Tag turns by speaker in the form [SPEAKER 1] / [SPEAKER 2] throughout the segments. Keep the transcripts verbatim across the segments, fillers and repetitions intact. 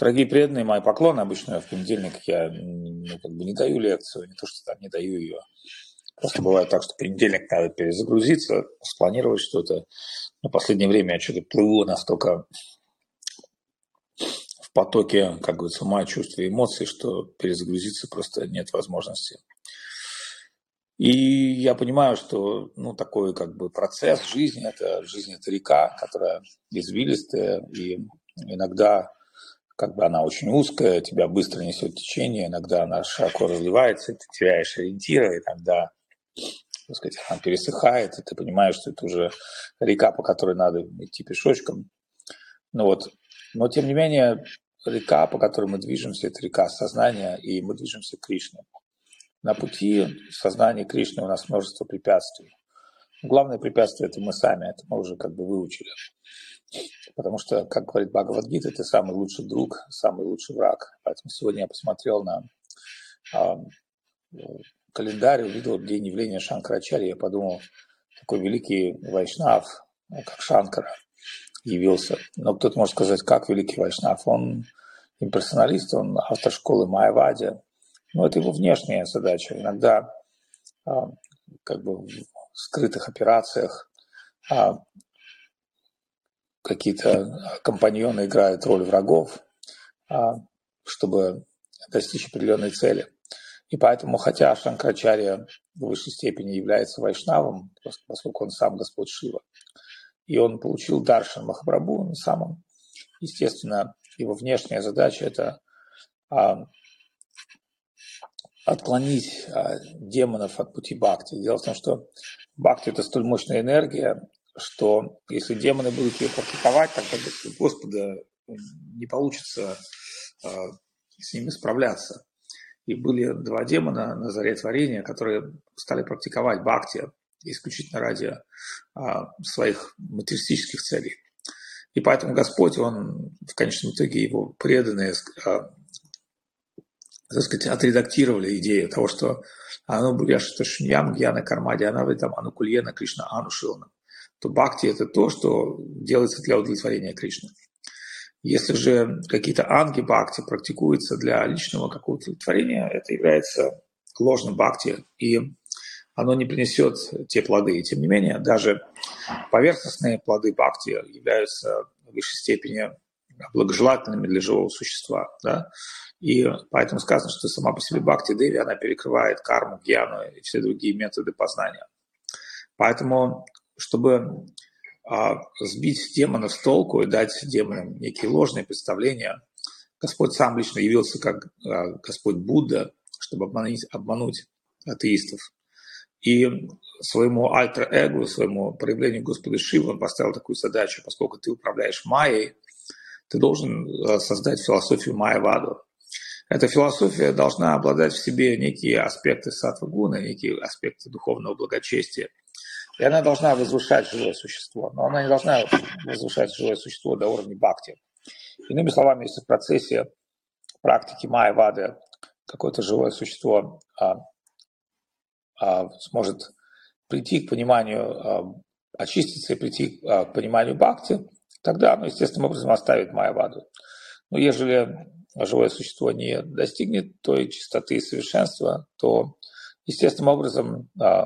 [SPEAKER 1] Дорогие преданные, мои поклоны. Обычно в понедельник я ну, как бы не даю лекцию, не то, что там не даю ее. Просто бывает так, что в понедельник надо перезагрузиться, спланировать что-то. Но в последнее время я что-то плыву настолько в потоке, как говорится, ума, чувств и эмоций, что перезагрузиться просто нет возможности. И я понимаю, что ну, такой как бы процесс жизни, это жизнь это река, которая извилистая, и иногда как бы она очень узкая, тебя быстро несет течение, иногда она широко разливается, ты теряешь ориентиры, иногда, так сказать, она пересыхает, и ты понимаешь, что это уже река, по которой надо идти пешочком. Ну вот. Но тем не менее, река, по которой мы движемся, это река сознания, и мы движемся к Кришне. На пути сознания Кришны у нас множество препятствий. Главное препятствие – это мы сами, это мы уже как бы выучили. Потому что, как говорит Бхагавад-гита, ты самый лучший друг, самый лучший враг. Поэтому сегодня я посмотрел на э, календарь, увидел день явления Шанкарачарьи, я подумал, такой великий вайшнав, как Шанкара, явился. Но кто-то может сказать, как великий вайшнав? Он имперсоналист, он автор школы Майявади. Но это его внешняя задача. Иногда э, как бы в скрытых операциях э, какие-то компаньоны играют роль врагов, чтобы достичь определенной цели. И поэтому, хотя Шанкарачарья в высшей степени является вайшнавом, поскольку он сам Господь Шива, и он получил даршан Махапрабху, он сам, естественно, его внешняя задача – это отклонить демонов от пути бхакти. Дело в том, что бхакти – это столь мощная энергия, что если демоны будут ее практиковать, тогда, Господа, не получится э, с ними справляться. И были два демона на заре творения, которые стали практиковать бхакти исключительно ради э, своих материалистических целей. И поэтому Господь, Он в конечном итоге, его преданные, э, так сказать, отредактировали идею того, что «Ану буряшта шуньям гьяна кармади анавритам анукульена Кришна анушилна». То бхакти – это то, что делается для удовлетворения Кришны. Если же какие-то анги бхакти практикуются для личного какого-то удовлетворения, это является ложным бхакти, и оно не принесет те плоды. И тем не менее, даже поверхностные плоды бхакти являются в высшей степени благожелательными для живого существа. Да? И поэтому сказано, что сама по себе бхакти-деви, она перекрывает карму, гьяну и все другие методы познания. Поэтому чтобы а, сбить демонов с толку и дать демонам некие ложные представления, Господь сам лично явился как а, Господь Будда, чтобы обмануть, обмануть атеистов. И своему альтер-эго, своему проявлению Господа Шивы он поставил такую задачу: поскольку ты управляешь майей, ты должен создать философию майяваду. Эта философия должна обладать в себе некие аспекты саттва-гуны, некие аспекты духовного благочестия. И она должна возвышать живое существо, но она не должна возвышать живое существо до уровня бхакти. Иными словами, если в процессе практики майявады какое-то живое существо а, а, сможет прийти к пониманию, а, очиститься и прийти а, к пониманию бхакти, тогда оно естественным образом оставит майяваду. Но если живое существо не достигнет той чистоты и совершенства, то естественным образом а,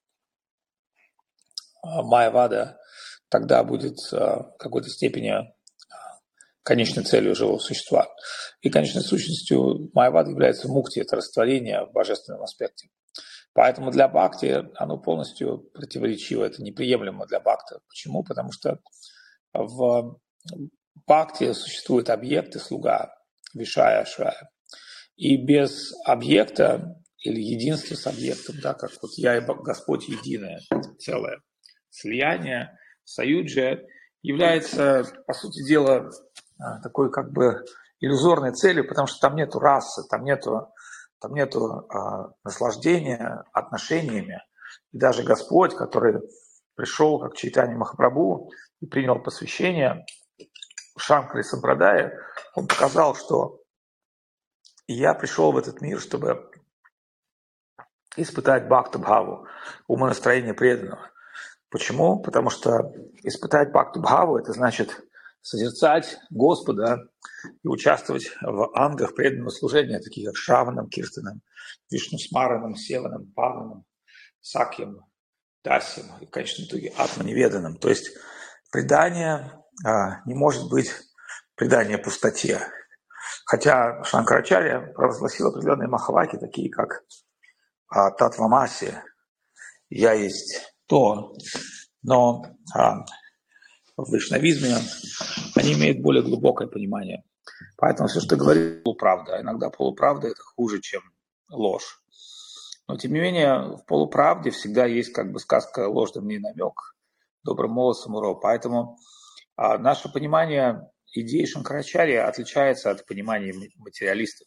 [SPEAKER 1] майявада тогда будет в какой-то степени конечной целью живого существа. И конечной сущностью майявады является мукти, это растворение в божественном аспекте. Поэтому для бхакти оно полностью противоречиво, это неприемлемо для бхакти. Почему? Потому что в бхакти существует объект и слуга, вишая, ашрая. И без объекта или единства с объектом, да, как вот я и Господь единое целое, слияние, саюджа является, по сути дела, такой как бы иллюзорной целью, потому что там нету расы, там нету, там нету а, наслаждения отношениями. И даже Господь, который пришел как Чайтанья Махапрабху и принял посвящение в Шанкаре Сампрадае, он показал, что я пришел в этот мир, чтобы испытать бхакта-бхаву, умонастроение преданного. Почему? Потому что испытать бхакта-бхаву – это значит созерцать Господа и участвовать в ангах преданного служения, таких как Шраванам, Киртанам, Вишнусмараном, Севаном, Паваном, Сакьем, Дасем и в конечном итоге Атманеведанным. То есть предание а, не может быть предание пустоте. Хотя Шанкарачарья провозгласил определенные махаваки, такие как а, Татвамаси, «Я есть то», но а, в вайшнавизме они имеют более глубокое понимание. Поэтому все, что говорит, полуправда. Иногда полуправда – это хуже, чем ложь. Но, тем не менее, в полуправде всегда есть, как бы сказка «Ложь да мне намек», «Добрым молодцам урок». Поэтому а, наше понимание идеи Шанкарачарьи отличается от понимания материалистов.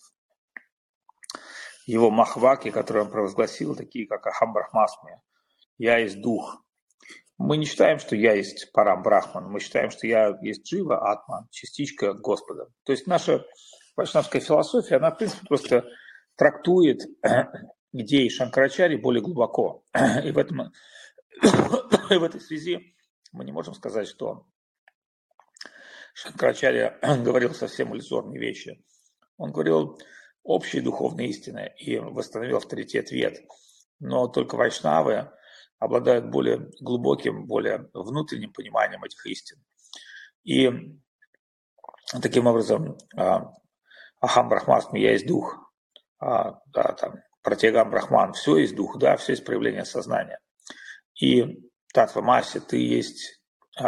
[SPEAKER 1] Его махваки, которые он провозгласил, такие как Ахам Брахмасми, «Я есть дух». Мы не считаем, что я есть Парам Брахман, мы считаем, что я есть Джива, Атма, частичка Господа. То есть наша вайшнавская философия, она, в принципе, просто трактует идеи Шанкарачарьи более глубоко. И в, этом, и в этой связи мы не можем сказать, что Шанкарачарья говорил совсем иллюзорные вещи. Он говорил общие духовные истины и восстановил авторитет вед. Но только вайшнавы обладают более глубоким, более внутренним пониманием этих истин. И таким образом Ахам Брахмасми, я есть дух, да, там, Пратьягам Брахман, все есть дух, да, все есть проявление сознания. И Татвамаси, ты есть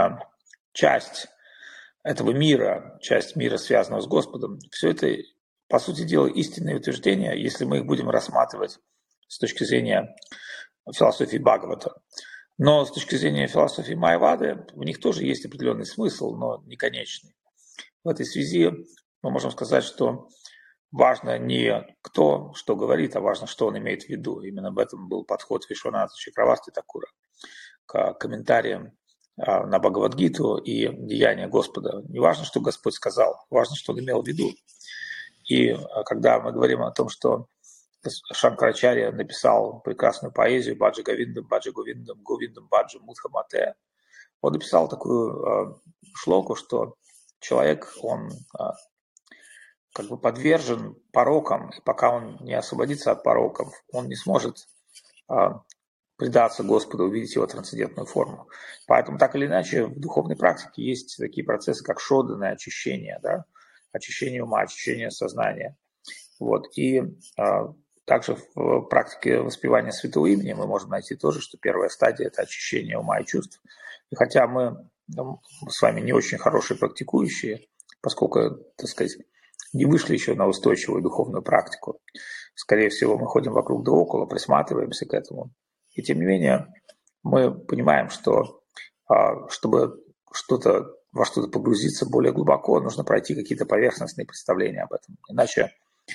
[SPEAKER 1] часть этого мира, часть мира, связанного с Господом. Все это, по сути дела, истинные утверждения, если мы их будем рассматривать с точки зрения философии Бхагавата. Но с точки зрения философии Майявады в них тоже есть определенный смысл, но не конечный. В этой связи мы можем сказать, что важно не кто что говорит, а важно, что он имеет в виду. Именно об этом был подход Вишванатха Чакраварти Такура к комментариям на Бхагавад-гиту и деяния Господа. Не важно, что Господь сказал, важно, что он имел в виду. И когда мы говорим о том, что Шанкарачарья написал прекрасную поэзию «Баджа Говиндам, Баджа Говиндам, Говиндам, Баджа Мудхамате», он написал такую э, шлоку, что человек, он э, как бы подвержен порокам, и пока он не освободится от пороков, он не сможет э, предаться Господу, увидеть его трансцендентную форму. Поэтому так или иначе в духовной практике есть такие процессы, как шоддана, очищение, да? Очищение ума, очищение сознания. Вот. И э, также в практике воспевания святого имени мы можем найти тоже, что первая стадия – это очищение ума и чувств. И хотя мы ну, с вами не очень хорошие практикующие, поскольку, так сказать, не вышли еще на устойчивую духовную практику, скорее всего, мы ходим вокруг да около, присматриваемся к этому. И тем не менее, мы понимаем, что чтобы что-то, во что-то погрузиться более глубоко, нужно пройти какие-то поверхностные представления об этом. Иначе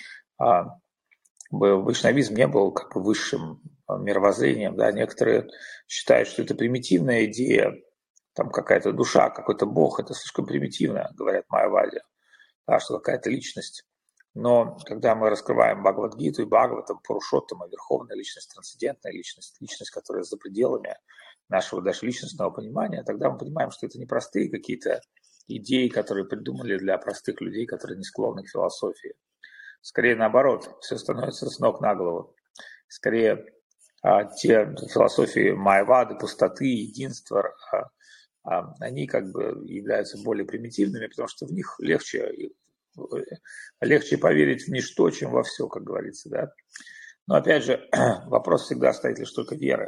[SPEAKER 1] вайшнавизм не был как бы высшим мировоззрением. Да? Некоторые считают, что это примитивная идея, там какая-то душа, какой-то бог, это слишком примитивно, говорят Майяваде, да, что какая-то личность. Но когда мы раскрываем Бхагавад-гиту и Бхагаватам, Пурушоттама, верховная личность, трансцендентная личность, личность, которая за пределами нашего даже личностного понимания, тогда мы понимаем, что это не простые какие-то идеи, которые придумали для простых людей, которые не склонны к философии. Скорее наоборот, все становится с ног на голову. Скорее а, те философии Майявады, пустоты, единства, а, а, они как бы являются более примитивными, потому что в них легче, легче поверить в ничто, чем во все, как говорится. Да? Но опять же, вопрос всегда стоит лишь только веры.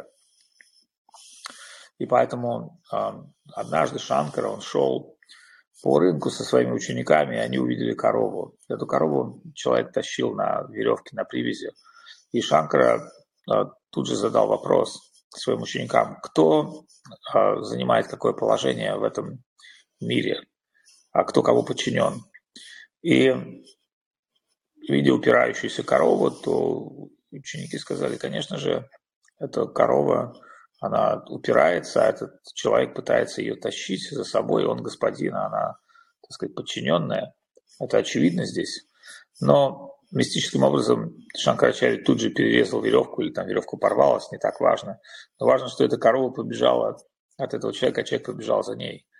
[SPEAKER 1] И поэтому а, однажды Шанкара, он шел по рынку со своими учениками, и они увидели корову. Эту корову человек тащил на веревке, на привязи. И Шанкара а, тут же задал вопрос своим ученикам, кто а, занимает какое положение в этом мире, а кто кому подчинен. И видя упирающуюся корову, то ученики сказали, конечно же, эта корова, она упирается, а этот человек пытается ее тащить за собой, он господин, а она, так сказать, подчиненная. Это очевидно здесь. Но мистическим образом Шанкарачарья тут же перерезал веревку, или там веревка порвалась, не так важно. Но важно, что эта корова побежала от этого человека, а человек побежал за ней.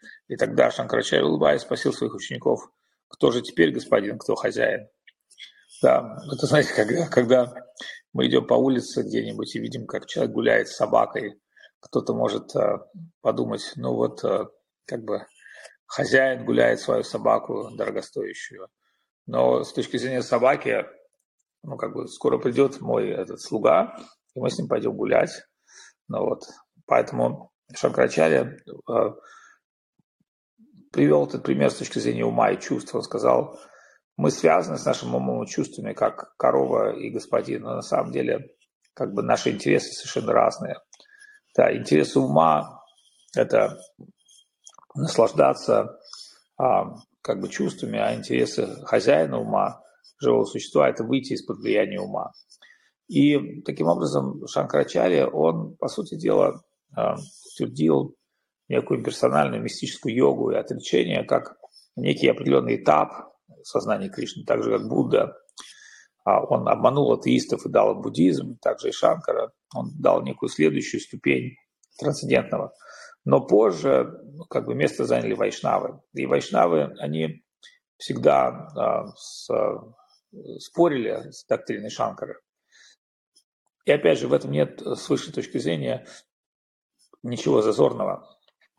[SPEAKER 1] И тогда Шанкарачарья, улыбаясь, спросил своих учеников, кто же теперь господин, кто хозяин? Да, это, знаете, когда, когда мы идем по улице где-нибудь и видим, как человек гуляет с собакой, кто-то может э, подумать, ну вот, э, как бы хозяин гуляет свою собаку дорогостоящую. Но с точки зрения собаки, ну, как бы скоро придет мой этот слуга, и мы с ним пойдем гулять. Ну вот, поэтому Шанкарачарья э, привел этот пример с точки зрения ума и чувств. Он сказал, мы связаны с нашим умом и чувствами, как корова и господин, но на самом деле как бы наши интересы совершенно разные. Да, интересы ума – это наслаждаться а, как бы чувствами, а интересы хозяина ума, живого существа – это выйти из-под влияния ума. И таким образом Шанкарачарья, он, по сути дела, утвердил некую персональную мистическую йогу и отречение как некий определенный этап сознания Кришны, так же как Будда. Он обманул атеистов и дал им буддизм, также и Шанкара. Он дал некую следующую ступень трансцендентного. Но позже как бы место заняли вайшнавы. И вайшнавы, они всегда а, с, спорили с доктриной Шанкары. И опять же, в этом нет с высшей точки зрения ничего зазорного.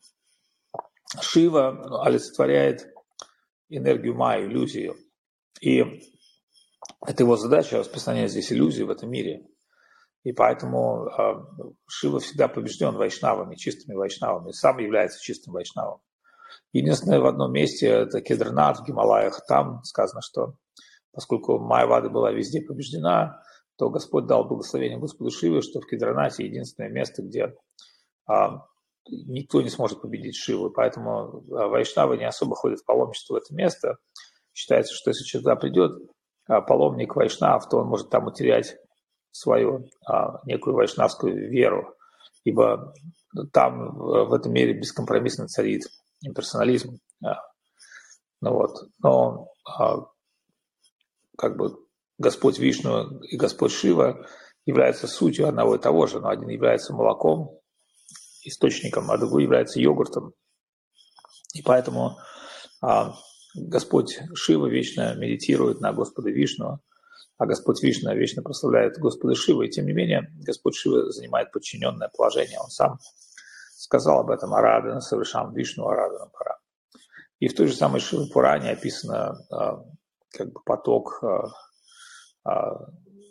[SPEAKER 1] Шива олицетворяет энергию майя, иллюзию. И это его задача — распространять здесь иллюзии в этом мире. И поэтому э, Шива всегда побежден вайшнавами, чистыми вайшнавами, сам является чистым вайшнавом. Единственное, в одном месте, это Кедрнат в Гималаях, там сказано, что поскольку Майявада была везде побеждена, то Господь дал благословение Господу Шиве, что в Кедрнате единственное место, где а, никто не сможет победить Шиву. Поэтому вайшнавы не особо ходят в паломничество в это место. Считается, что если человек туда придет, а, паломник вайшнав, то он может там утерять свою а, некую вайшнавскую веру, ибо там в этом мире бескомпромиссно царит имперсонализм. А, ну вот. Но а, как бы Господь Вишну и Господь Шива являются сутью одного и того же, но один является молоком, источником, а другой является йогуртом. И поэтому а, Господь Шива вечно медитирует на Господа Вишну, а Господь Вишну вечно прославляет Господа Шива. И тем не менее, Господь Шива занимает подчиненное положение. Он сам сказал об этом: Арадана совершам Вишну, Арадана пара. И в той же самой Шива Пуране описано а, как бы поток. А, а,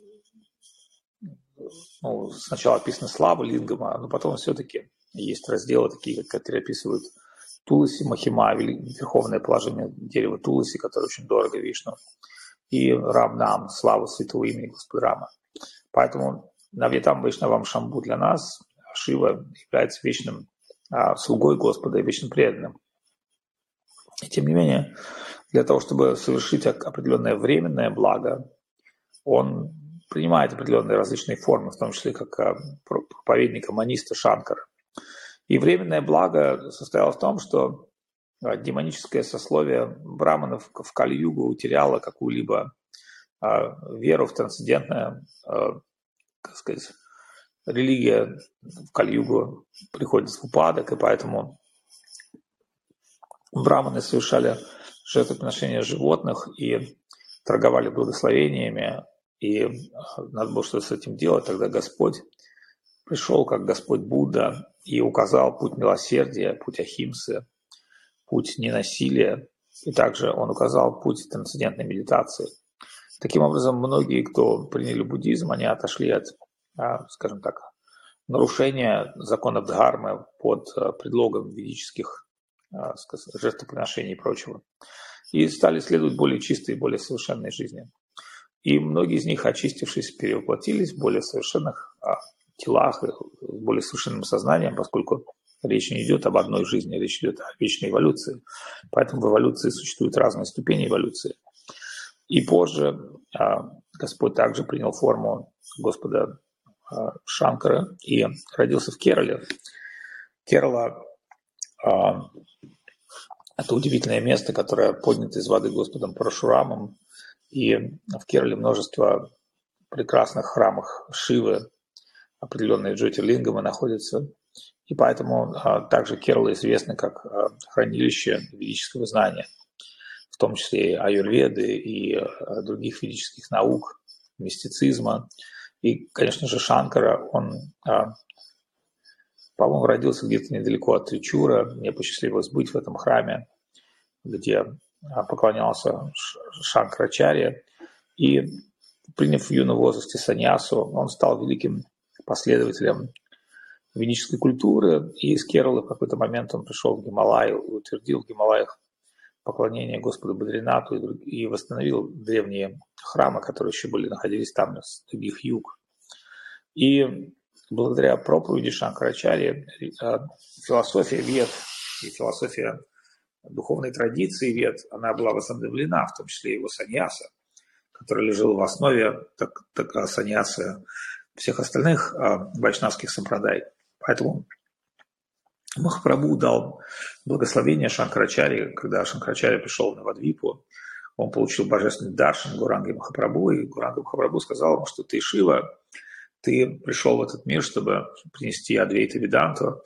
[SPEAKER 1] ну, сначала описана слава Лингама, но потом все-таки есть разделы такие, которые описывают Туласи Махима, верховное положение дерева Туласи, которое очень дорого Вишну, и Рамнам, славу святого имени Господа Рама. Поэтому Навьятам Вайшнавам Шамбу для нас Шива является вечным а, слугой Господа и вечным преданным. И тем не менее, для того, чтобы совершить определенное временное благо, он принимает определенные различные формы, в том числе как проповедника маниста Шанкара. И временное благо состояло в том, что демоническое сословие браманов в Кали-югу утеряло какую-либо веру в трансцендентное, как сказать, религия в Кали-югу приходит в упадок, и поэтому браманы совершали жертвоприношения животных и торговали благословениями, и надо было что-то с этим делать. Тогда Господь пришел как Господь Будда и указал путь милосердия, путь ахимсы, путь ненасилия, и также он указал путь трансцендентной медитации. Таким образом, многие, кто приняли буддизм, они отошли от, скажем так, нарушения законов дхармы под предлогом ведических жертвоприношений и прочего, и стали следовать более чистой и более совершенной жизни. И многие из них, очистившись, перевоплотились в более совершенных телах, с более совершенным сознанием, поскольку речь не идет об одной жизни, речь идет о вечной эволюции. Поэтому в эволюции существуют разные ступени эволюции. И позже Господь также принял форму Господа Шанкара и родился в Керале. Керала – это удивительное место, которое поднято из воды Господом Парашурамом. И в Керале множество прекрасных храмов Шивы, определенные джотирлингамы находятся. И поэтому также Керала известны как хранилище ведического знания, в том числе и аюрведы, и других ведических наук, мистицизма. И, конечно же, Шанкара, он, по-моему, родился где-то недалеко от Тричура. Мне посчастливилось быть в этом храме, где поклонялся Шанкарачарье. И, приняв в юном возрасте саньясу, он стал великим последователем ведической культуры, и из Кералы в какой-то момент он пришел в Гималай, утвердил в Гималаях поклонение Господу Бадринату и восстановил древние храмы, которые еще были, находились там с других юг. И благодаря проповеди Шанкарачарьи философия вед и философия духовной традиции вед, она была возобновлена, в том числе его саньяса, который лежал в основе так, так, саньяса всех остальных вайшнавских сампрадай. Поэтому Махапрабху дал благословение Шанкарачарье, когда Шанкарачарья пришел в Навадвипу, он получил божественный даршан Гуранги Махапрабху, и Гуранга Махапрабху сказал ему, что ты Шива, ты пришел в этот мир, чтобы принести Адвейта Веданту,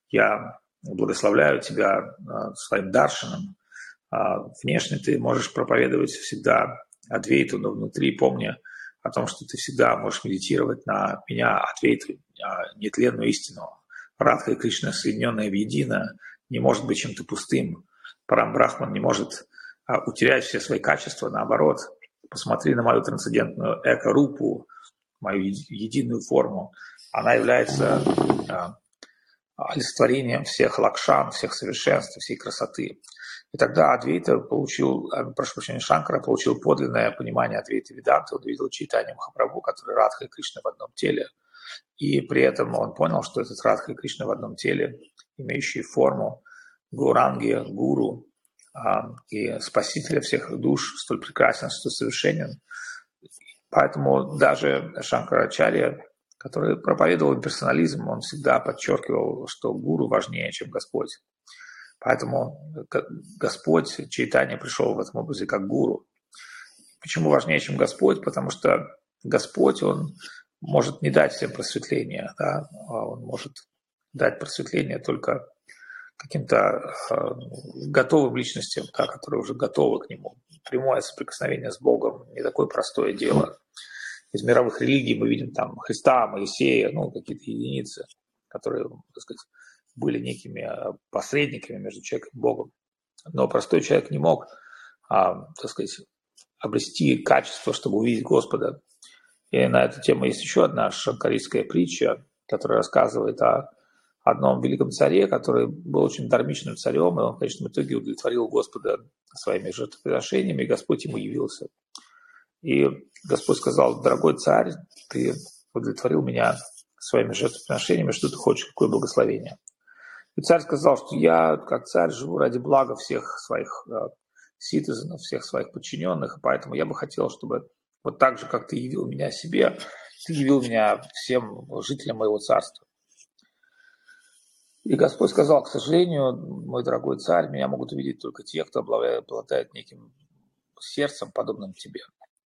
[SPEAKER 1] я благословляю тебя своим даршаном. Внешне ты можешь проповедовать всегда Адвейту, но внутри помни о том, что ты всегда можешь медитировать на меня, Адвейту, нетленную истину. Радха и Кришна, соединенная в едино, не может быть чем-то пустым. Парамбрахман не может а, утерять все свои качества, наоборот. Посмотри на мою трансцендентную эко-рупу, мою единую форму. Она является а, олицетворением всех лакшан, всех совершенств, всей красоты. И тогда Адвейта получил, прошу прощения, Шанкара получил подлинное понимание Адвейта Веданты, он увидел чайтанья Махапрабху, который Радха и Кришна в одном теле. И при этом он понял, что этот Радха и Кришна в одном теле, имеющие форму Гуранги, Гуру а, и Спасителя всех душ, столь прекрасен, столь совершенен. Поэтому даже Шанкарачарья, который проповедовал имперсонализм, он всегда подчеркивал, что Гуру важнее, чем Господь. Поэтому Господь, Чайтанья, пришел в этом образе как Гуру. Почему важнее, чем Господь? Потому что Господь, Он может не дать всем просветления, да? Он может дать просветление только каким-то э, готовым личностям, да, которые уже готовы к Нему. Прямое соприкосновение с Богом не такое простое дело. Из мировых религий мы видим там Христа, Моисея, ну, какие-то единицы, которые, так сказать, были некими посредниками между человеком и Богом. Но простой человек не мог, а, так сказать, обрести качество, чтобы увидеть Господа. И на эту тему есть еще одна шанкарийская притча, которая рассказывает о одном великом царе, который был очень дармичным царем, и он, конечно, в итоге удовлетворил Господа своими жертвоприношениями, и Господь ему явился. И Господь сказал: дорогой царь, ты удовлетворил меня своими жертвоприношениями, что ты хочешь, какое благословение? И царь сказал, что я, как царь, живу ради блага всех своих ситизенов, всех своих подчиненных, и поэтому я бы хотел, чтобы вот так же, как ты явил меня себе, ты явил меня всем жителям моего царства. И Господь сказал: к сожалению, мой дорогой царь, меня могут увидеть только те, кто обладает неким сердцем, подобным тебе.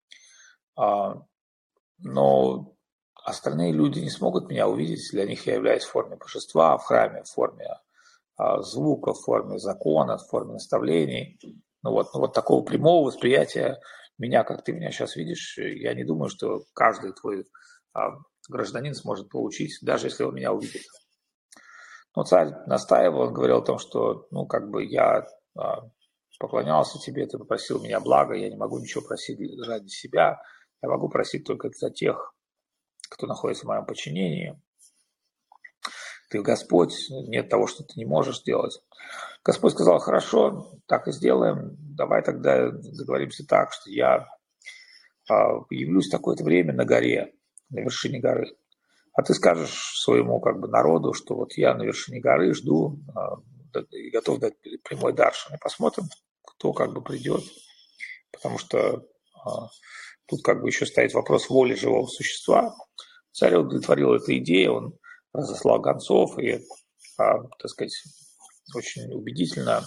[SPEAKER 1] Но остальные люди не смогут меня увидеть, для них я являюсь в форме божества, в храме, в форме звука, в форме закона, в форме наставлений. Ну вот, ну вот такого прямого восприятия меня, как ты меня сейчас видишь, я не думаю, что каждый твой гражданин сможет получить, даже если он меня увидит. Но царь настаивал, он говорил о том, что, ну, как бы я поклонялся тебе, ты попросил меня блага, я не могу ничего просить ради себя, я могу просить только за тех, кто находится в моем подчинении. Ты Господь, нет того, что ты не можешь сделать. Господь сказал: хорошо, так и сделаем, давай тогда договоримся так, что я явлюсь в такое-то время на горе, на вершине горы. А ты скажешь своему как бы народу, что вот я на вершине горы жду и готов дать прямой даршан. И посмотрим, кто как бы придет, потому что тут как бы еще стоит вопрос воли живого существа. Царь удовлетворил эту идею, он разослал гонцов и, так сказать, очень убедительно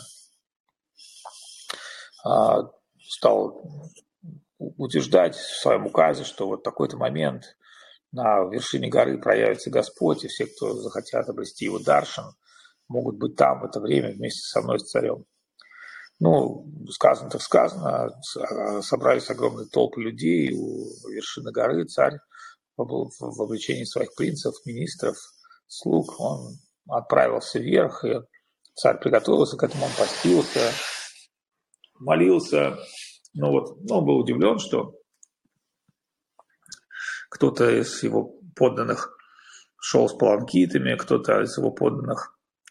[SPEAKER 1] стал утверждать в своем указе, что вот такой-то момент на вершине горы проявится Господь, и все, кто захотят обрести его даршан, могут быть там в это время вместе со мной, с царем. Ну, сказано так сказано, собрались огромные толпы людей у вершины горы, царь в обличении своих принцев, министров, слуг, он отправился вверх, и царь приготовился к этому, он постился, молился. Ну вот, но он был удивлен, что кто-то из его подданных шел с паланкитами, кто-то из его подданных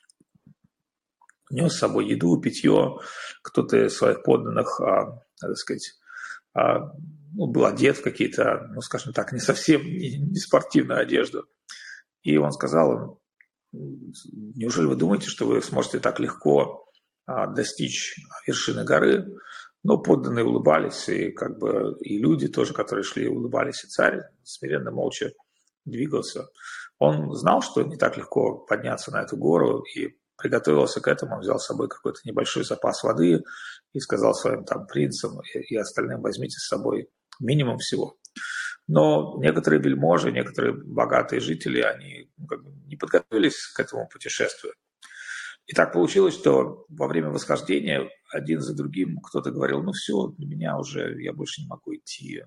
[SPEAKER 1] нес с собой еду, питье, кто-то из своих подданных, а, так сказать, а, ну, был одет в какие-то, ну, скажем так, не совсем не, не спортивную одежду. И он сказал им: неужели вы думаете, что вы сможете так легко а, достичь вершины горы? Но подданные улыбались, и как бы и люди тоже, которые шли, улыбались, и царь смиренно, молча двигался. Он знал, что не так легко подняться на эту гору, и приготовился к этому, он взял с собой какой-то небольшой запас воды и сказал своим там принцам и, и остальным: возьмите с собой минимум всего. Но некоторые вельможи, некоторые богатые жители, они как бы не подготовились к этому путешествию. И так получилось, что во время восхождения один за другим кто-то говорил: ну все, для меня уже, я больше не могу идти,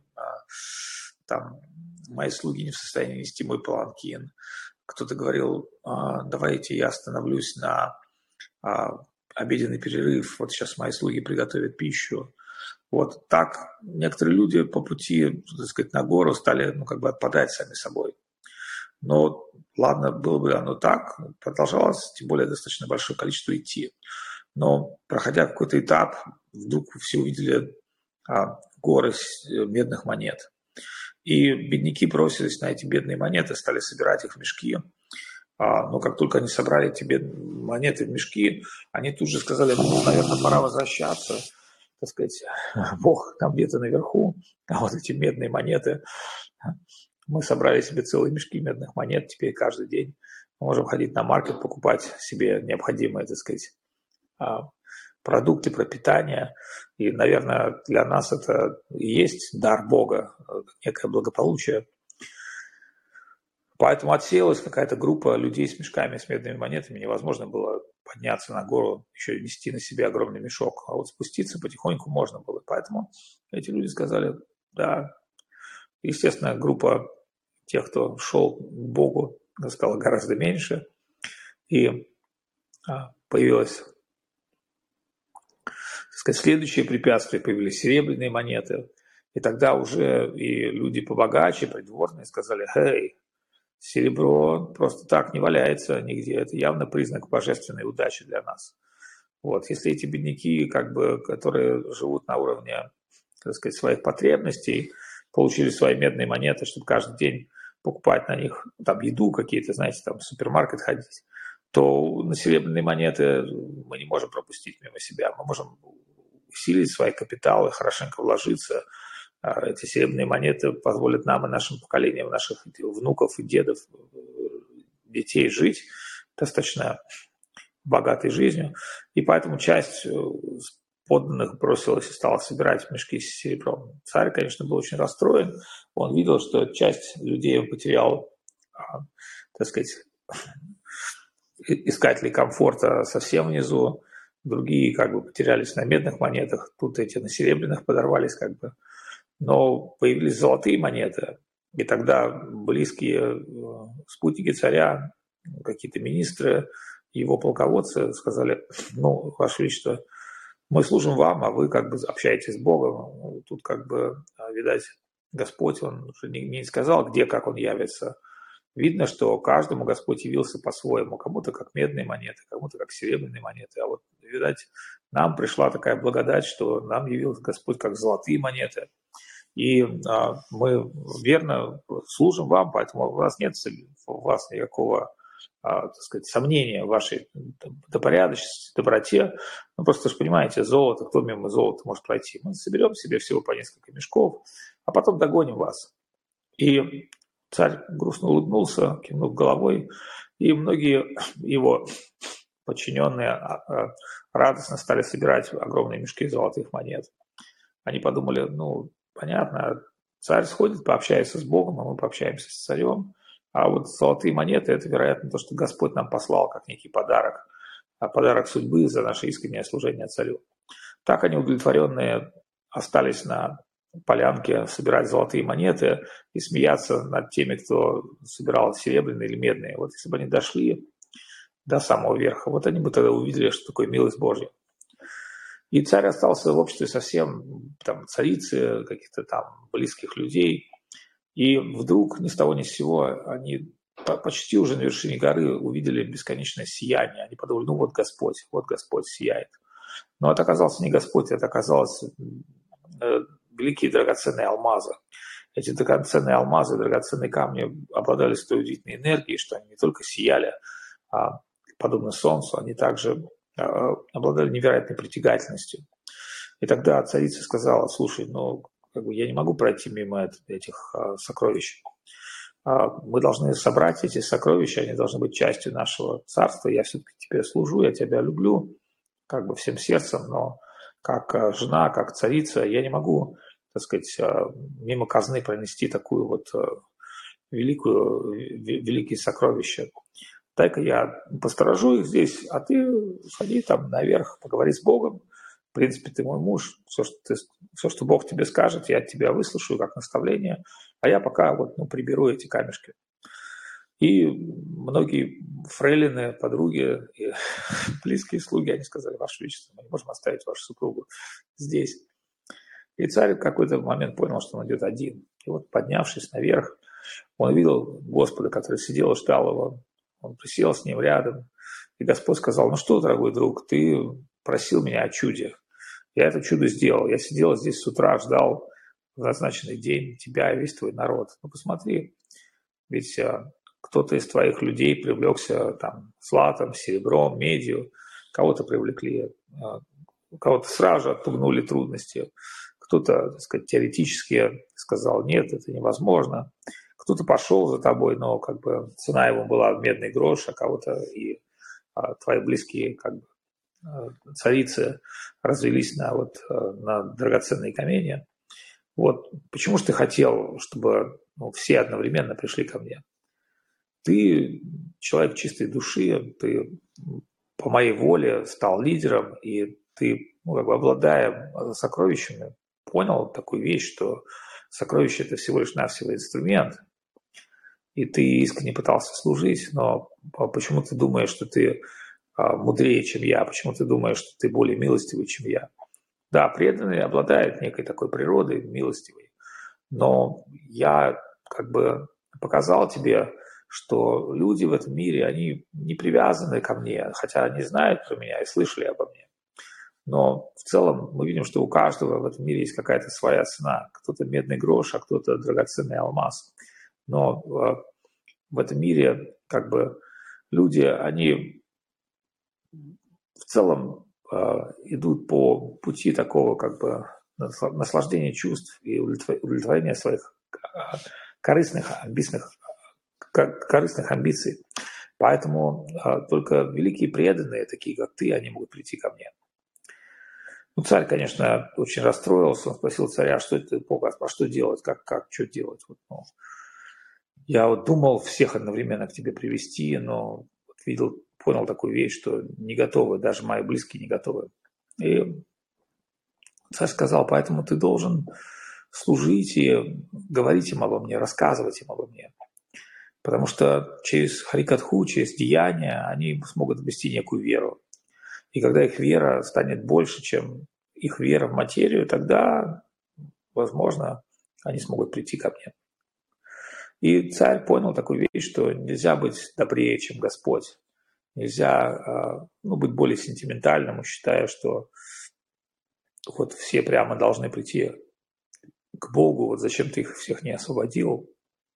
[SPEAKER 1] там мои слуги не в состоянии нести мой паланкин. Кто-то говорил: давайте я остановлюсь на обеденный перерыв, вот сейчас мои слуги приготовят пищу. Вот так некоторые люди по пути, так сказать, на гору стали, ну, как бы отпадать сами собой. Но ладно, было бы оно так, продолжалось, тем более достаточно большое количество идти. Но проходя какой-то этап, вдруг все увидели а, горы медных монет. И бедняки бросились на эти бедные монеты, стали собирать их в мешки. А, но как только они собрали эти бедные монеты в мешки, они тут же сказали: ну, наверное, пора возвращаться. Так сказать, Бог там где-то наверху, а вот эти медные монеты. Мы собрали себе целые мешки медных монет, теперь каждый день мы можем ходить на маркет, покупать себе необходимые, так сказать, продукты, пропитание. И, наверное, для нас это и есть дар Бога, некое благополучие. Поэтому отсеялась какая-то группа людей с мешками, с медными монетами. Невозможно было подняться на гору, еще и нести на себе огромный мешок. А вот спуститься потихоньку можно было. Поэтому эти люди сказали: да. Естественно, группа тех, кто шел к Богу, стала гораздо меньше. И появилось, так сказать, следующее препятствие, появились серебряные монеты. И тогда уже и люди побогаче, придворные, сказали: «Эй, серебро просто так не валяется нигде, это явно признак божественной удачи для нас». Вот. Если эти бедняки, как бы, которые живут на уровне, так сказать, своих потребностей, получили свои медные монеты, чтобы каждый день покупать на них там еду какие-то, знаете, там в супермаркет ходить, то на серебряные монеты мы не можем пропустить мимо себя. Мы можем усилить свои капиталы, хорошенько вложиться. Эти серебряные монеты позволят нам и нашим поколениям, наших внуков и дедов, детей жить достаточно богатой жизнью. И поэтому часть подданных бросилась и стала собирать мешки с серебром. Царь, конечно, был очень расстроен. Он видел, что часть людей он потерял, так сказать, искателей комфорта совсем внизу. Другие как бы потерялись на медных монетах. Тут эти на серебряных подорвались как бы. Но появились золотые монеты. И тогда близкие спутники царя, какие-то министры, его полководцы сказали: ну, Ваше Величество, мы служим вам, а вы как бы общаетесь с Богом. Тут как бы, видать, Господь, он уже не, не сказал, где, как он явится. Видно, что каждому Господь явился по-своему. Кому-то как медные монеты, кому-то как серебряные монеты. А вот, видать, нам пришла такая благодать, что нам явился Господь как золотые монеты. И а, мы верно служим вам, поэтому у вас нет у вас никакого, а, так сказать, сомнения в вашей добропорядочности, доброте. Ну, просто, же понимаете, золото, кто мимо золота может пройти? Мы соберем себе всего по несколько мешков, а потом догоним вас. И царь грустно улыбнулся, кивнув головой, и многие его подчиненные радостно стали собирать огромные мешки золотых монет. Они подумали: ну, понятно, царь сходит, пообщается с Богом, а мы пообщаемся с царем. А вот золотые монеты – это, вероятно, то, что Господь нам послал как некий подарок, а подарок судьбы за наше искреннее служение царю. Так они, удовлетворенные, остались на полянке собирать золотые монеты и смеяться над теми, кто собирал серебряные или медные. Вот если бы они дошли до самого верха, вот они бы тогда увидели, что такое милость Божья. И царь остался в обществе совсем там царицы, каких-то там близких людей. И вдруг ни с того ни с сего они почти уже на вершине горы увидели бесконечное сияние. Они подумали, ну вот Господь, вот Господь сияет. Но это оказался не Господь, это оказалось э, великие драгоценные алмазы. Эти драгоценные алмазы, драгоценные камни обладали столь удивительной энергией, что они не только сияли, а, подобно солнцу, они также а, обладали невероятной притягательностью. И тогда царица сказала, слушай, ну как бы я не могу пройти мимо этих а, сокровищ. А, мы должны собрать эти сокровища, они должны быть частью нашего царства. Я все-таки тебе служу, я тебя люблю, как бы всем сердцем, но как жена, как царица, я не могу, так сказать, мимо казны пронести такую вот великую, великие сокровища. Дай-ка я посторожу их здесь, а ты сходи там наверх, поговори с Богом. В принципе, ты мой муж, все, что, ты, все, что Бог тебе скажет, я от тебя выслушаю как наставление, а я пока вот, ну, приберу эти камешки. И многие фрейлины, подруги и близкие слуги, они сказали, Ваше Величество, мы не можем оставить вашу супругу здесь. И царь в какой-то момент понял, что он идет один. И вот, поднявшись наверх, он видел Господа, который сидел и ждал его. Он присел с ним рядом. И Господь сказал, ну что, дорогой друг, ты просил меня о чуде. Я это чудо сделал. Я сидел здесь с утра, ждал в назначенный день тебя и весь твой народ. Ну посмотри, ведь кто-то из твоих людей привлекся там златом, серебром, медью, кого-то привлекли, кого-то сразу же отпугнули трудности, кто-то, так сказать, теоретически сказал, нет, это невозможно, кто-то пошел за тобой, но как бы цена его была медный грош, а кого-то и а, твои близкие как бы царицы развелись на, вот, на драгоценные камни. Вот почему же ты хотел, чтобы ну, все одновременно пришли ко мне? Ты человек чистой души, ты по моей воле стал лидером, и ты, ну, как бы обладая сокровищами, понял такую вещь, что сокровище – это всего лишь навсего инструмент, и ты искренне пытался служить, но почему ты думаешь, что ты мудрее, чем я, почему ты думаешь, что ты более милостивый, чем я? Да, преданный обладает некой такой природой милостивой, но я как бы показал тебе, что люди в этом мире, они не привязаны ко мне, хотя они знают про меня и слышали обо мне. Но в целом мы видим, что у каждого в этом мире есть какая-то своя цена. Кто-то медный грош, а кто-то драгоценный алмаз. Но в этом мире как бы люди, они в целом идут по пути такого как бы наслаждения чувств и удовлетворения своих корыстных, амбициозных корыстных амбиций. Поэтому а, только великие преданные, такие как ты, они могут прийти ко мне. Ну, царь, конечно, очень расстроился. Он спросил царя, что это, Бог, а что делать, как, как, что делать. Вот, ну, я вот думал всех одновременно к тебе привести, но вот видел, понял такую вещь, что не готовы, даже мои близкие не готовы. И царь сказал, поэтому ты должен служить и говорить им обо мне, рассказывать им обо мне. Потому что через харикатху, через деяния они смогут обрести некую веру. И когда их вера станет больше, чем их вера в материю, тогда, возможно, они смогут прийти ко мне. И царь понял такую вещь, что нельзя быть добрее, чем Господь. Нельзя ну, быть более сентиментальным, считая, что вот все прямо должны прийти к Богу, вот зачем ты их всех не освободил.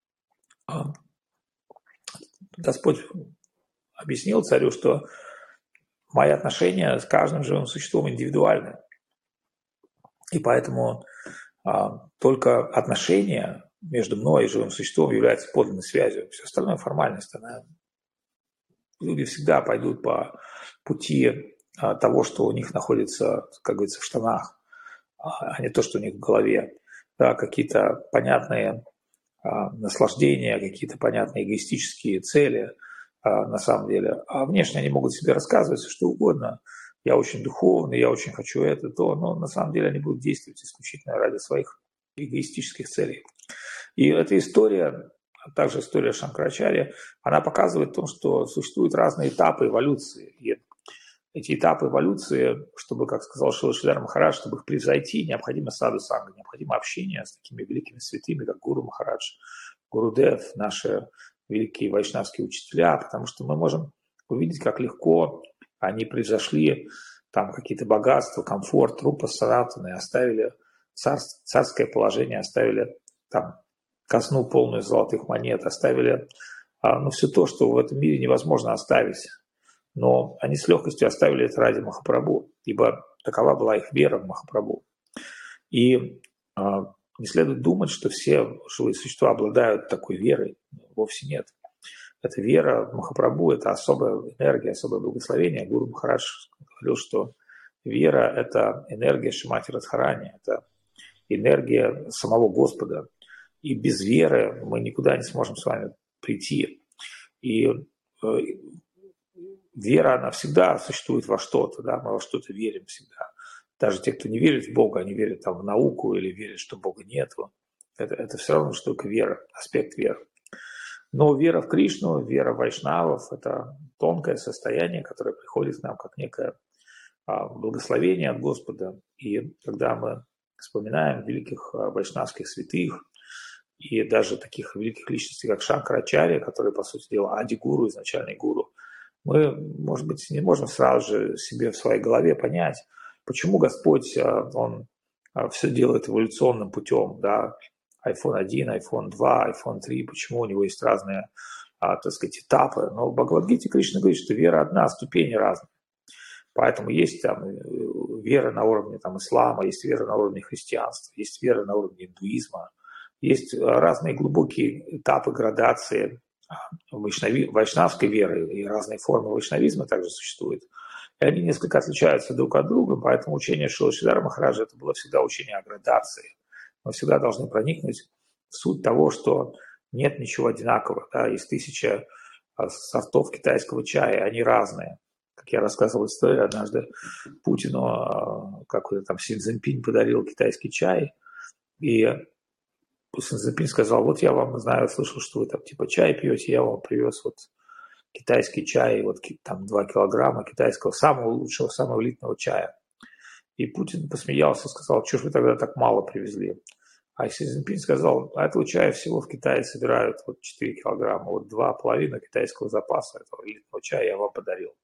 [SPEAKER 1] Господь объяснил царю, что мои отношения с каждым живым существом индивидуальны. И поэтому а, только отношения между мной и живым существом являются подлинной связью. Все остальное формальность. Она... Люди всегда пойдут по пути а, того, что у них находится, как говорится, в штанах, а не то, что у них в голове. да, какие-то понятные а, наслаждения, какие-то понятные эгоистические цели а, на самом деле. А внешне они могут себе рассказывать все, что угодно. Я очень духовный, я очень хочу это, то, но на самом деле они будут действовать исключительно ради своих эгоистических целей. И эта история, а также история Шанкарачарьи, она показывает в том, что существуют разные этапы эволюции. И эти этапы эволюции, чтобы, как сказал Шрила Шридар Махарадж, чтобы их превзойти, необходимо саду санга, необходимо общение с такими великими святыми, как Гуру Махарадж, Гурудев, наши великие вайшнавские учителя, потому что мы можем увидеть, как легко они превзошли там какие-то богатства, комфорт, рупа санатаны, оставили цар, царское положение, оставили там казну полную золотых монет, оставили а, ну, все то, что в этом мире невозможно оставить. Но они с легкостью оставили это ради Махапрабху, ибо такова была их вера в Махапрабху. И э, не следует думать, что все живые существа обладают такой верой. Вовсе нет. Эта вера в Махапрабху – это особая энергия, особое благословение. Гуру Махарадж говорил, что вера – это энергия Шримати Радхарани, это энергия самого Господа. И без веры мы никуда не сможем с вами прийти. И э, вера, она всегда существует во что-то, да, мы во что-то верим всегда. Даже те, кто не верит в Бога, они верят там в науку или верят, что Бога нет. Это, это все равно, что только вера, аспект веры. Но вера в Кришну, вера в вайшнавов – это тонкое состояние, которое приходит к нам как некое а, благословение от Господа. И когда мы вспоминаем великих а, вайшнавских святых и даже таких великих личностей, как Шанкарачарья, который, по сути дела, ади-гуру, изначальный гуру, мы, может быть, не можем сразу же себе в своей голове понять, почему Господь, Он все делает эволюционным путем, да, айфон один, айфон два, айфон три, почему у него есть разные, так сказать, этапы. Но в Бхагавад-гите Кришна говорит, что вера одна, ступени разные. Поэтому есть там вера на уровне там, ислама, есть вера на уровне христианства, есть вера на уровне индуизма, есть разные глубокие этапы градации вайшнави, вайшнавской веры, и разные формы вайшнавизма также существуют. И они несколько отличаются друг от друга, поэтому учение Шрила Шридара Махараджа это было всегда учение о градации. Мы всегда должны проникнуть в суть того, что нет ничего одинакового. Да? Есть тысяча сортов китайского чая, они разные. Как я рассказывал историю, однажды Путину, какой-то там Си Цзиньпинь подарил китайский чай, и Си Цзиньпинь сказал, вот я вам, знаю, слышал, что вы там типа чай пьете, я вам привез вот китайский чай, вот там два килограмма китайского, самого лучшего, самого элитного чая. И Путин посмеялся, сказал, что ж вы тогда так мало привезли? А Си Цзиньпинь сказал, а этого чая всего в Китае собирают вот четыре килограмма, вот два половина китайского запаса этого элитного чая я вам подарил.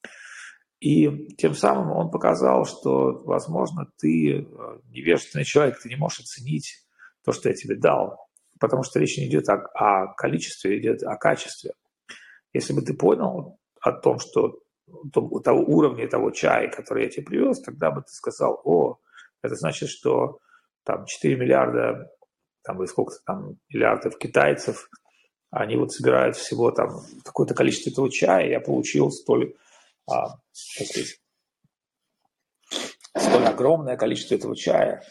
[SPEAKER 1] И тем самым он показал, что, возможно, ты невежественный человек, ты не можешь оценить то, что я тебе дал, потому что речь не идет о, о количестве, идет о качестве. Если бы ты понял о том, что того уровня того чая, который я тебе привез, тогда бы ты сказал, о, это значит, что там четыре миллиарда, там, или сколько-то там миллиардов китайцев, они вот собирают всего там какое-то количество этого чая, я получил столь, а, так сказать, столь огромное количество этого чая.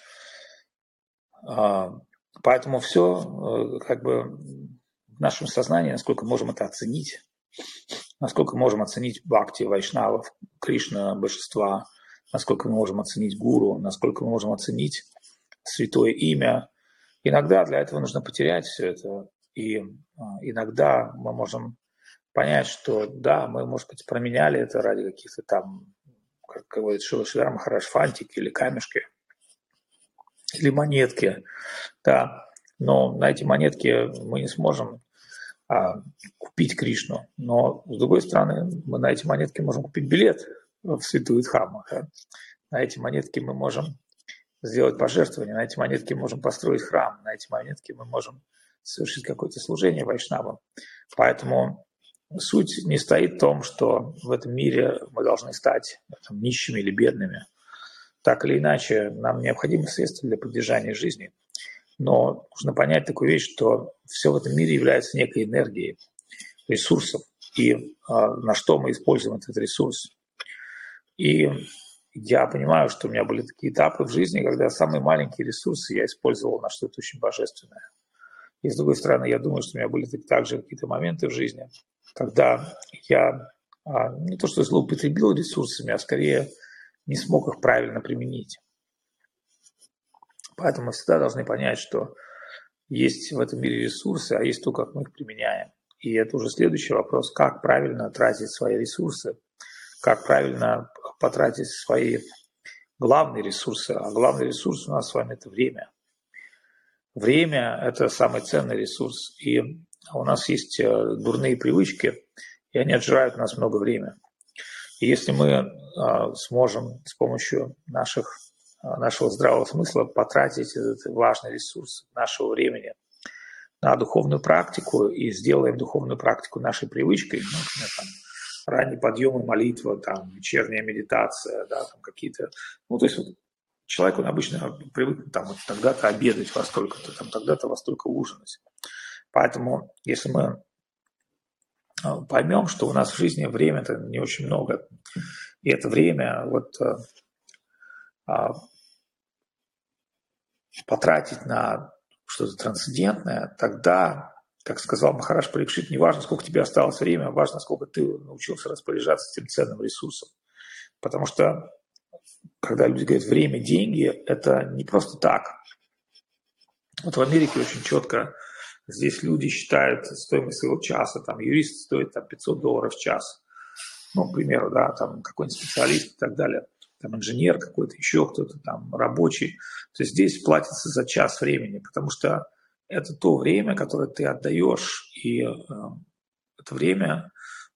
[SPEAKER 1] А, поэтому все как бы в нашем сознании, насколько можем это оценить, насколько можем оценить бхакти вайшнавов, Кришна, божества, насколько мы можем оценить гуру, насколько мы можем оценить святое имя. Иногда для этого нужно потерять все это. И иногда мы можем понять, что да, мы, может быть, променяли это ради каких-то там, как говорит Шрила Шридар Махарадж, фантики или камешки, или монетки. Да. Но на эти монетки мы не сможем а, купить Кришну. Но, с другой стороны, мы на эти монетки можем купить билет в святую Дхамму. Да? На эти монетки мы можем сделать пожертвование, на эти монетки мы можем построить храм, на эти монетки мы можем совершить какое-то служение вайшнавам. Поэтому суть не стоит в том, что в этом мире мы должны стать там, нищими или бедными. Так или иначе, нам необходимы средства для поддержания жизни. Но нужно понять такую вещь, что все в этом мире является некой энергией, ресурсом. И а, на что мы используем этот ресурс. И я понимаю, что у меня были такие этапы в жизни, когда самые маленькие ресурсы я использовал на что-то очень божественное. И с другой стороны, я думаю, что у меня были также какие-то моменты в жизни, когда я а, не то что злоупотребил ресурсами, а скорее не смог их правильно применить. Поэтому мы всегда должны понять, что есть в этом мире ресурсы, а есть то, как мы их применяем. И это уже следующий вопрос, как правильно тратить свои ресурсы, как правильно потратить свои главные ресурсы. А главный ресурс у нас с вами – это время. Время – это самый ценный ресурс. И у нас есть дурные привычки, и они отжирают у нас много времени. И если мы сможем с помощью наших, нашего здравого смысла потратить этот важный ресурс нашего времени на духовную практику и сделаем духовную практику нашей привычкой, ну, например, там, ранний подъем и молитва, там, вечерняя медитация, да, там какие-то, ну, то есть вот человек, он обычно привык там вот тогда-то обедать во столько-то, там, тогда-то во столько ужинать. Поэтому, если мы поймем, что у нас в жизни время-то не очень много, и это время вот а, потратить на что-то трансцендентное, тогда, как сказал Махарадж Парикшит, не важно, сколько тебе осталось времени, а важно, сколько ты научился распоряжаться этим ценным ресурсом. Потому что, когда люди говорят «время, деньги», это не просто так. Вот в Америке очень четко здесь люди считают стоимость своего часа. Там юрист стоит там, пятьсот долларов в час. Ну, к примеру, да, там какой-нибудь специалист и так далее. Там инженер какой-то, еще кто-то там рабочий. То есть здесь платится за час времени, потому что это то время, которое ты отдаешь, и э, это время,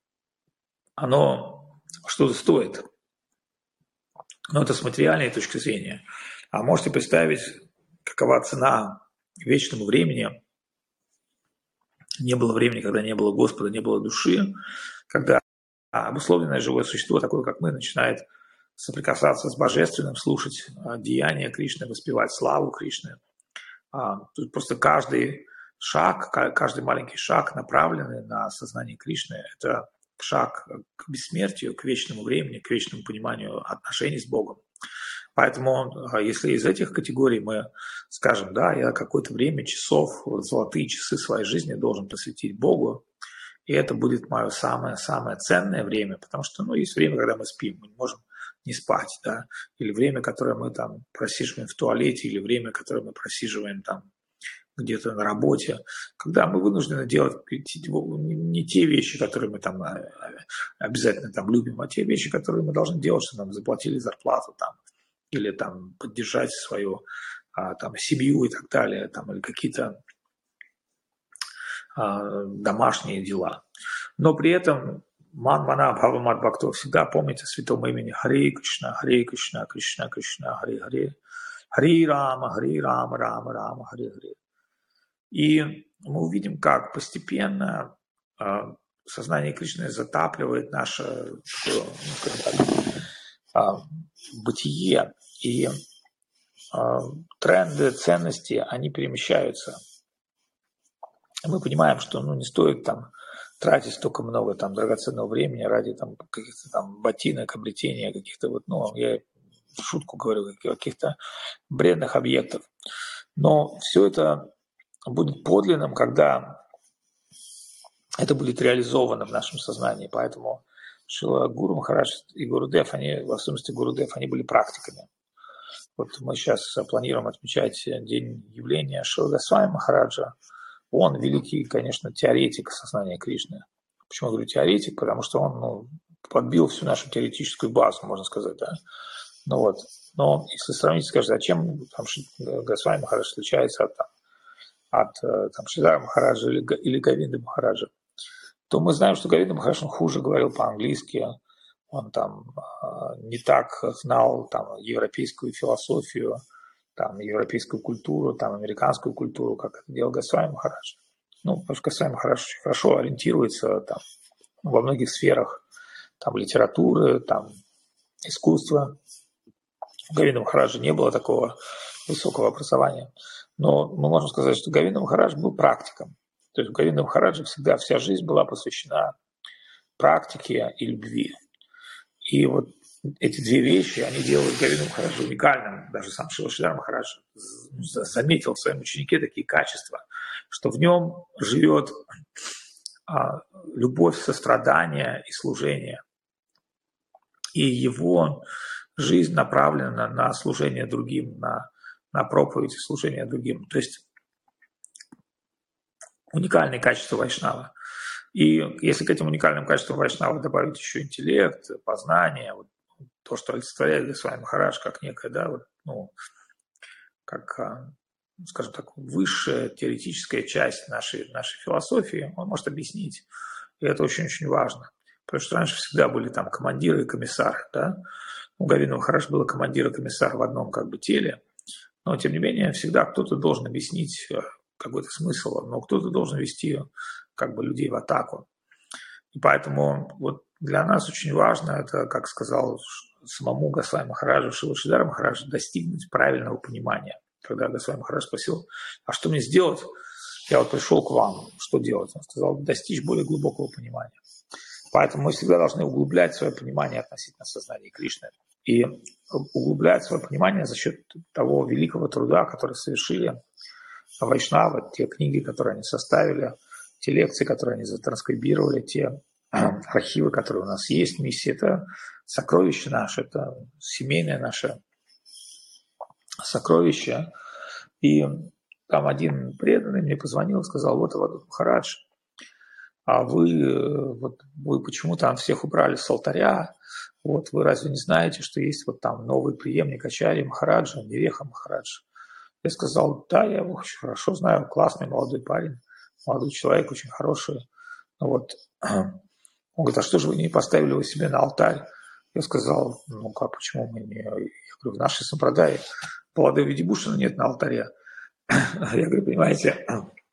[SPEAKER 1] оно что-то стоит. Но это с материальной точки зрения. А можете представить, какова цена вечному времени. Не было времени, когда не было Господа, не было души, когда обусловленное живое существо, такое как мы, начинает соприкасаться с Божественным, слушать деяния Кришны, воспевать славу Кришны. Тут просто каждый шаг, каждый маленький шаг, направленный на сознание Кришны, это шаг к бессмертию, к вечному времени, к вечному пониманию отношений с Богом. Поэтому, если из этих категорий мы скажем, да, я какое-то время, часов, золотые часы своей жизни должен посвятить Богу, и это будет мое самое-самое ценное время, потому что, ну, есть время, когда мы спим, мы не можем не спать, да, или время, которое мы там просиживаем в туалете, или время, которое мы просиживаем там где-то на работе, когда мы вынуждены делать не те вещи, которые мы там обязательно там любим, а те вещи, которые мы должны делать, что нам заплатили зарплату там, или там поддержать свою а, там, семью и так далее, там, или какие-то а, домашние дела. Но при этом Ман Мана Бхавамат Бхакто, всегда помните о святом имени Харе Кришна, Харе Кришна, Кришна Кришна, Харе Харе, Харе Рама, Харе Рама, Рама Рама, Харе Харе. И мы увидим, как постепенно а, сознание Кришны затапливает наше, ну, скажем так, а, бытие, и а, тренды, ценности, они перемещаются. Мы понимаем, что ну, не стоит там тратить столько много там драгоценного времени ради там каких-то там ботинок, обретения каких-то вот, ну, я в шутку говорю, каких-то бредных объектов. Но все это будет подлинным, когда это будет реализовано в нашем сознании. Поэтому Шрила Гуру Махарадж и Гурудев, они, в особенности Гурудев, они были практиками. Вот мы сейчас планируем отмечать день явления Шрила Госвами Махараджа. Он великий, конечно, теоретик сознания Кришны. Почему я говорю теоретик? Потому что он ну, подбил всю нашу теоретическую базу, можно сказать, да. Ну вот. Но если сравнить, скажете, а чем там, Госвами Махарадж отличается от, там, от там, Шридхара Махараджа или, или Говинды Махараджа, то мы знаем, что Говинда Махарадж он хуже говорил по-английски, он там не так знал там, европейскую философию, там, европейскую культуру, там, американскую культуру, как это делал Госвами Махарадж. Ну, потому что Госвами Махарадж очень хорошо ориентируется там, во многих сферах там, литературы, там, искусства. У Говинды Махараджа не было такого высокого образования. Но мы можем сказать, что Говинда Махарадж был практиком. То есть у Говинды Махараджа всегда вся жизнь была посвящена практике и любви. И вот эти две вещи, они делают Говинду Махараджа уникальным. Даже сам Шрила Шридар Махарадж заметил в своем ученике такие качества, что в нем живет а, любовь, сострадание и служение. И его жизнь направлена на служение другим, на, на проповедь и служение другим. То есть уникальные качества Вайшнава. И если к этим уникальным качествам Вайшнава добавить еще интеллект, познание, вот, то, что олицетворяет Госвами Махарадж как некая, да, вот, ну, как, скажем так, высшая теоретическая часть нашей, нашей философии, он может объяснить. И это очень-очень важно. Потому что раньше всегда были там командиры и комиссары, да. У Говинды Махарадж был командир и комиссар в одном как бы теле, но тем не менее всегда кто-то должен объяснить какой-то смысл, но кто-то должен вести как бы людей в атаку. И поэтому вот для нас очень важно, это, как сказал самому Госвами Махараджу, Шрила Шридара Махараджу, достигнуть правильного понимания. Когда Госвами Махарадж спросил, а что мне сделать? Я вот пришел к вам, что делать? Он сказал, достичь более глубокого понимания. Поэтому мы всегда должны углублять свое понимание относительно сознания Кришны. И углублять свое понимание за счет того великого труда, который совершили Вайшнавы, те книги, которые они составили, те лекции, которые они затранскрибировали, те архивы, которые у нас есть, миссия, это сокровище наше, это семейное наше сокровище. И там один преданный мне позвонил и сказал, вот, Авадут Махарадж, а вы, вот, вы почему там всех убрали с алтаря? Вот, вы разве не знаете, что есть вот там новый преемник Ачарьи Махараджа, Нивеха Махарадж? Я сказал, да, я его очень хорошо знаю, классный молодой парень, молодой человек, очень хороший. Вот. Он говорит, а что же вы не поставили его себе на алтарь? Я сказал, ну как, почему мы не... Я говорю, в нашей сампрадае Баладева Видибушина нет на алтаре. Я говорю, понимаете,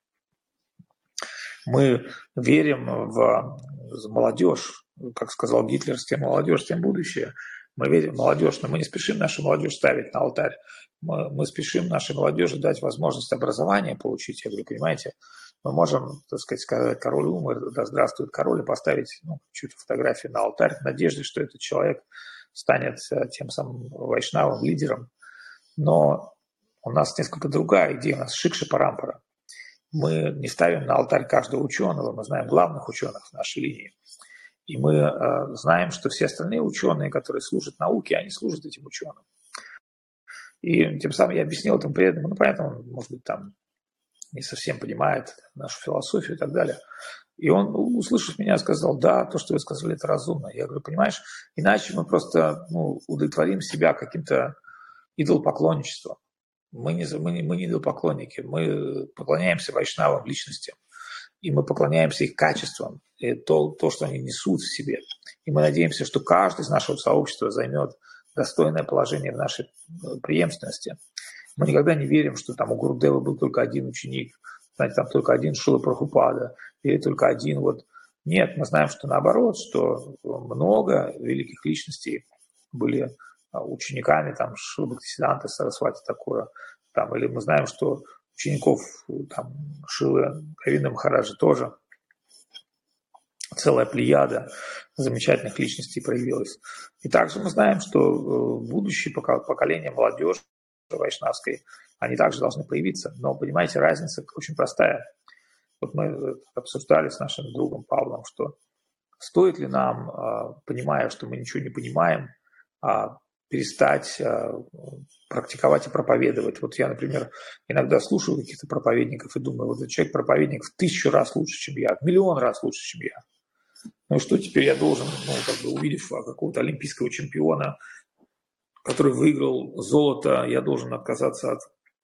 [SPEAKER 1] мы верим в молодежь, как сказал Гитлер, с тем молодежь, тем будущее. Мы верим в молодежь, но мы не спешим нашу молодежь ставить на алтарь. Мы, мы спешим нашей молодежи дать возможность образования получить. Я говорю, понимаете, мы можем, так сказать, сказать, король умер, да здравствует король, и поставить ну, чью-то фотографию на алтарь в надежде, что этот человек станет тем самым вайшнавым лидером. Но у нас несколько другая идея, у нас шикша парампара. Мы не ставим на алтарь каждого ученого, мы знаем главных ученых в нашей линии. И мы э, знаем, что все остальные ученые, которые служат науке, они служат этим ученым. И тем самым я объяснил этому преданному, ну, понятно, он, может быть, там не совсем понимает нашу философию и так далее. И он, услышав меня, сказал, да, то, что вы сказали, это разумно. Я говорю, понимаешь, иначе мы просто ну, удовлетворим себя каким-то идолопоклонничеством. Мы не, мы, не, мы не идолопоклонники, мы поклоняемся вайшнавам, личностям. И мы поклоняемся их качествам, и то, то, что они несут в себе. И мы надеемся, что каждый из нашего сообщества займет достойное положение в нашей преемственности. Мы никогда не верим, что там у Гурудевы был только один ученик, знаете, там только один Шрила Прабхупада, или только один вот. Нет, мы знаем, что наоборот, что много великих личностей были учениками там Шрила Бхактисиданты Сарасвати такое, там, или мы знаем, что учеников там, Шрилы Говинды Махараджа тоже целая плеяда замечательных личностей проявилась. И также мы знаем, что будущее поколение молодежи вайшнавской, они также должны появиться. Но, понимаете, разница очень простая. Вот мы обсуждали с нашим другом Павлом, что стоит ли нам, понимая, что мы ничего не понимаем, перестать практиковать и проповедовать. Вот я, например, иногда слушаю каких-то проповедников и думаю, вот этот человек-проповедник в тысячу раз лучше, чем я, в миллион раз лучше, чем я. Ну и что теперь я должен, ну, как бы увидев какого-то олимпийского чемпиона, который выиграл золото, я должен отказаться от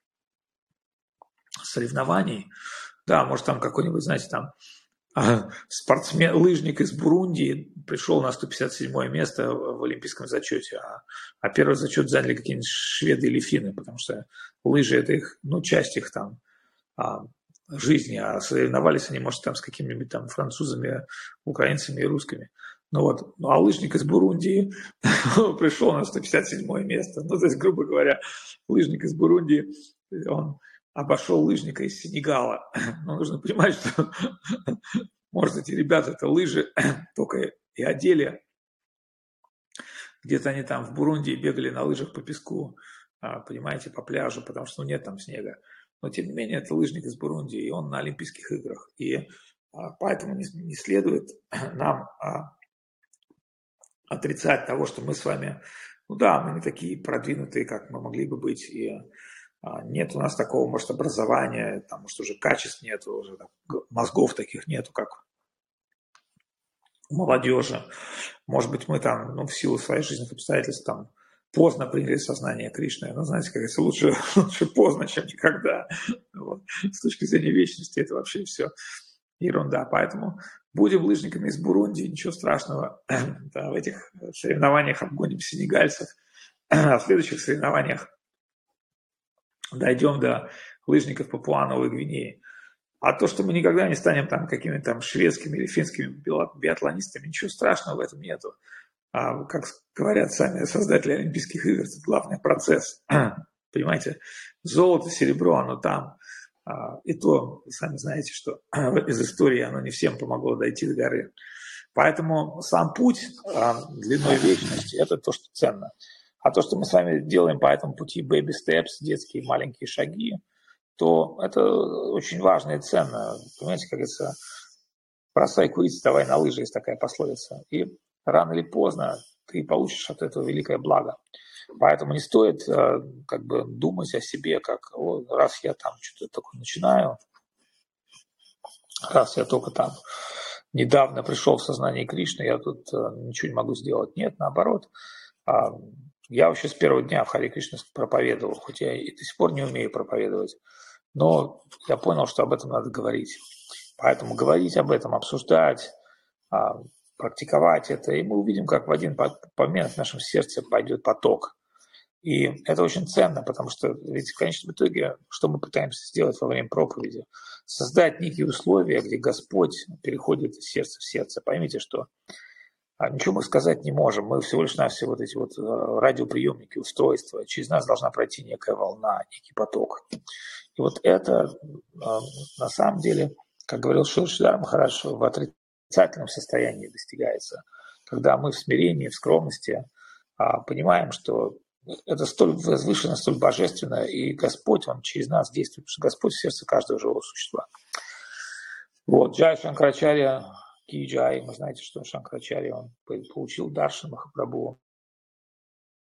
[SPEAKER 1] соревнований? Да, может там какой-нибудь, знаете, там спортсмен, лыжник из Бурунди пришел на сто пятьдесят седьмое место в олимпийском зачете, а, а первый зачет заняли какие-нибудь шведы или финны, потому что лыжи – это их, ну, часть их там а, жизни, а соревновались они, может, там с какими-нибудь там французами, украинцами и русскими. Ну вот, ну, а лыжник из Бурунди пришел на сто пятьдесят седьмое место. Ну, то есть, грубо говоря, лыжник из Бурунди, он обошел лыжника из Сенегала. Но нужно понимать, что, может, эти ребята это лыжи только и одели где-то они там в Бурунди бегали на лыжах по песку, понимаете, по пляжу, потому что ну, нет там снега. Но тем не менее это лыжник из Бурунди, и он на Олимпийских играх. И поэтому не, не следует нам отрицать того, что мы с вами, ну да, мы не такие продвинутые, как мы могли бы быть, и нет у нас такого, может, образования, там, может, уже качеств нету, уже там, мозгов таких нету, как у молодежи. Может быть, мы там, ну, в силу своих жизненных обстоятельств, там, поздно приняли сознание Кришны. Ну, знаете, как говорится, лучше, лучше поздно, чем никогда. Вот. С точки зрения вечности это вообще все ерунда. Поэтому будем лыжниками из Бурунди, ничего страшного. Да, в этих соревнованиях обгоним сенегальцев, а в следующих соревнованиях дойдем до лыжников Папуа-Новой Гвинеи. А то, что мы никогда не станем там какими-то там шведскими или финскими биатлонистами, ничего страшного в этом нету. А, как говорят сами создатели Олимпийских игр, это главный процесс. Понимаете, золото, серебро, оно там. А, и то, вы сами знаете, что из истории оно не всем помогло дойти до горы. Поэтому сам путь а, длиной вечности – это то, что ценно. А то, что мы с вами делаем по этому пути baby steps, детские маленькие шаги, то это очень важно и ценно. Понимаете, как говорится, бросай курить, вставай на лыжи, есть такая пословица. И рано или поздно ты получишь от этого великое благо. Поэтому не стоит как бы думать о себе, как о, раз я там что-то такое начинаю, раз я только там недавно пришел в сознание Кришны, я тут ничего не могу сделать. Нет, наоборот. Я вообще с первого дня в Харе Кришна проповедовал, хоть я и до сих пор не умею проповедовать, но я понял, что об этом надо говорить. Поэтому говорить об этом, обсуждать, практиковать это, и мы увидим, как в один момент в нашем сердце пойдет поток. И это очень ценно, потому что ведь в конечном итоге, что мы пытаемся сделать во время проповеди? Создать некие условия, где Господь переходит из сердца в сердце. Поймите, что ничего мы сказать не можем. Мы всего лишь навсего вот эти вот радиоприемники, устройства. Через нас должна пройти некая волна, некий поток. И вот это на самом деле, как говорил Шрила Шридар Махарадж, в отрицательном состоянии достигается. Когда мы в смирении, в скромности понимаем, что это столь возвышенно, столь божественно, и Господь, Он через нас действует, потому что Господь в сердце каждого живого существа. Вот, Джай Шанкарачарья, Ки Джай, вы знаете, что Шанкарачарья, он получил Даршан Махапрабху,